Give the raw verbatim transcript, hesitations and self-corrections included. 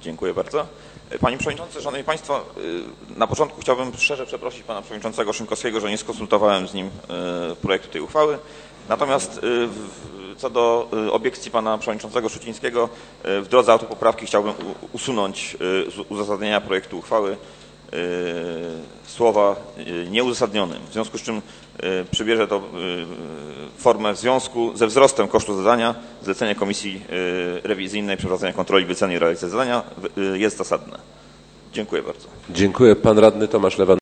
Dziękuję bardzo. Panie Przewodniczący, Szanowni Państwo, na początku chciałbym szczerze przeprosić Pana Przewodniczącego Szynkowskiego, że nie skonsultowałem z nim projektu tej uchwały. Natomiast co do obiekcji Pana Przewodniczącego Szucińskiego, w drodze autopoprawki chciałbym usunąć z uzasadnienia projektu uchwały słowa nieuzasadnionym, w związku z czym przybierze to formę w związku ze wzrostem kosztu zadania. Zlecenie Komisji Rewizyjnej przeprowadzenia kontroli wyceny i realizacji zadania jest zasadne. Dziękuję bardzo. Dziękuję. Pan radny Tomasz Lewandowski.